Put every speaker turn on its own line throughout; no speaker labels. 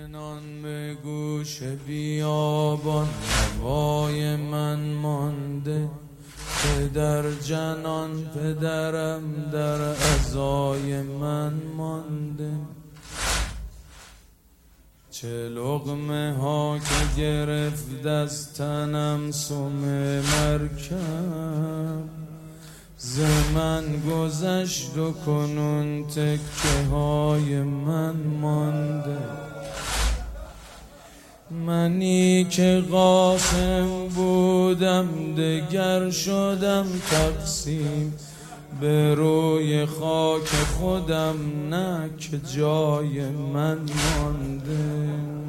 چنان به گوش بیابان هوای من مانده، پدر جنان پدرم در عزای من مانده. چه لقمه ها که گرفت از تنم سم مرکب، ز من گذشت و کنون تکه های من مانده. منی که قاسم بودم دگر شدم تقسیم، به روی خاک خودم نه که جای من مانده.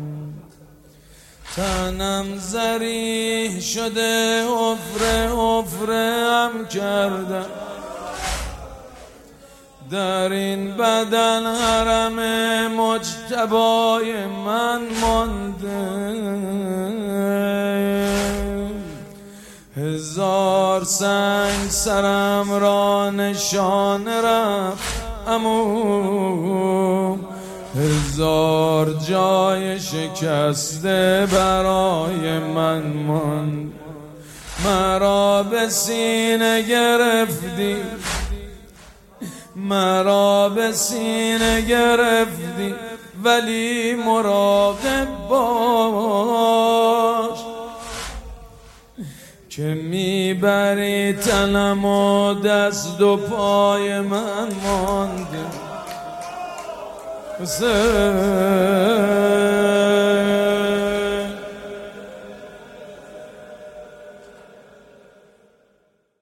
تنم زریح شده حفره هم کردم، در این بدن حرم مجتبای من مانده. هزار سنگ سرم را نشان رفت عمو، هزار جای شکسته برای من ماند. مرا به سینه گرفتی، مرا به سینه گرفتی، ولی مراقب باش که میبری تنم و دست و پای من مانده.